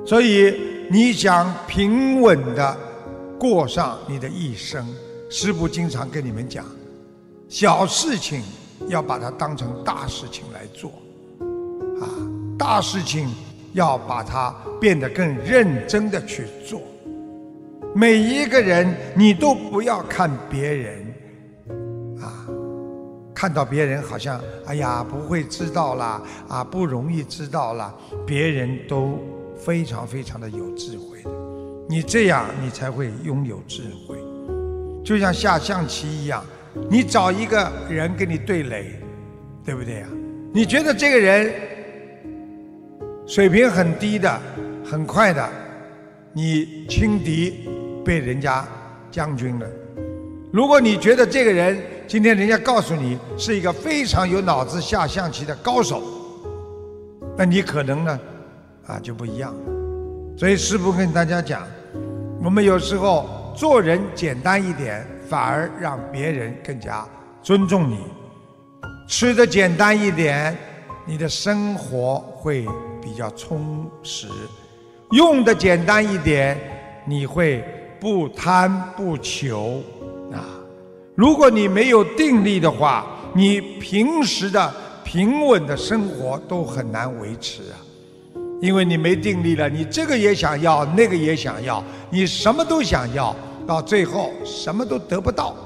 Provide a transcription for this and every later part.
所以你想平稳地过上你的一生，师父经常跟你们讲，小事情要把它当成大事情来做，大事情要把它变得更认真地去做。每一个人你都不要看别人看到别人好像哎呀不会知道啦不容易知道啦，别人都非常非常的有智慧的，你这样你才会拥有智慧。就像下象棋一样，你找一个人跟你对垒，对不对你觉得这个人水平很低的很快的，你轻敌被人家将军了。如果你觉得这个人今天人家告诉你是一个非常有脑子下象棋的高手，那你可能呢就不一样了。所以师父跟大家讲，我们有时候做人简单一点，反而让别人更加尊重你。吃得简单一点，你的生活会比较充实。用得简单一点，你会不贪不求如果你没有定力的话，你平时的平稳的生活都很难维持因为你没定力了，你这个也想要，那个也想要，你什么都想要，到最后什么都得不到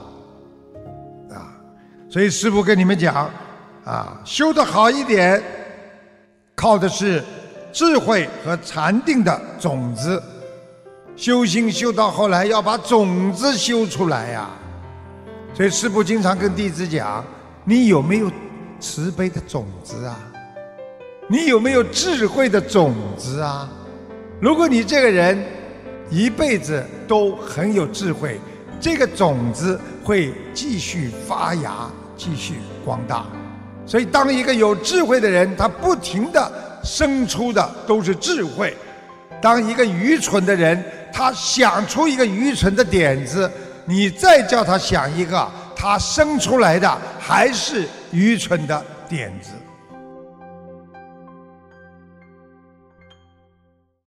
所以师父跟你们讲修得好一点，靠的是智慧和禅定的种子。修心修到后来要把种子修出来所以师父经常跟弟子讲，你有没有慈悲的种子你有没有智慧的种子如果你这个人一辈子都很有智慧，这个种子会继续发芽，继续光大。所以当一个有智慧的人，他不停地生出的都是智慧。当一个愚蠢的人，他想出一个愚蠢的点子，你再叫他想一个，他生出来的还是愚蠢的点子。